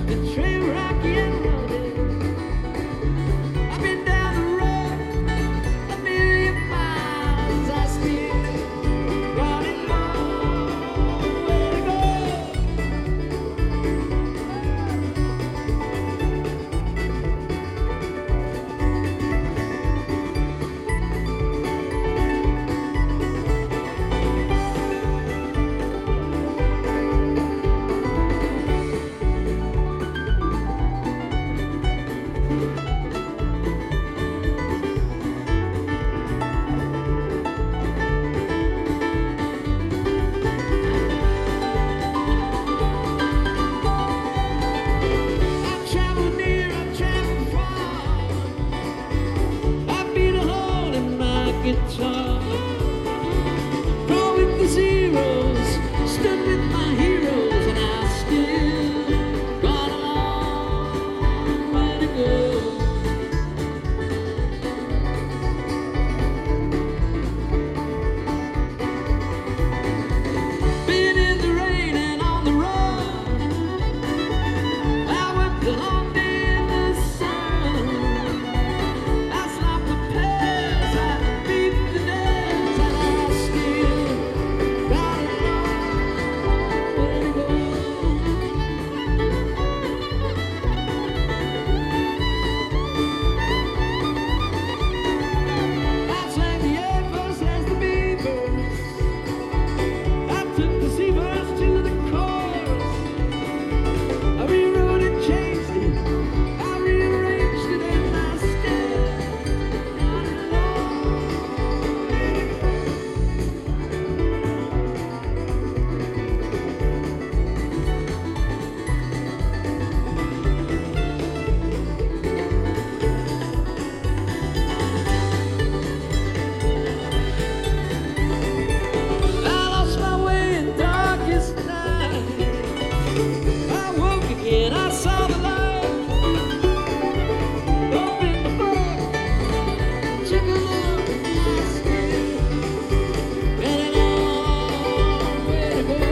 guitar. Go with the zeros, stood with my heroes, and I still got a long way to go. Been in the rain and on the road, I went the long day in the sun. I slapped the pears, I beat the days, and I still got a long way to go. I sang the A verse as the B verse. I took the C verse to the chorus. I rewrote it, changed it, I rearranged it, and I still got a long way to go. I lost my way in darkest night. I woke again, I saw the light. Opened the book, took a look, and I still got a long way to go.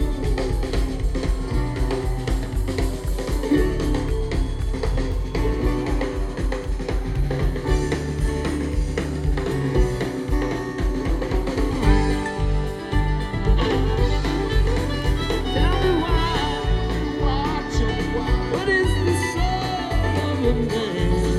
Tell me why, what is the soul of a man?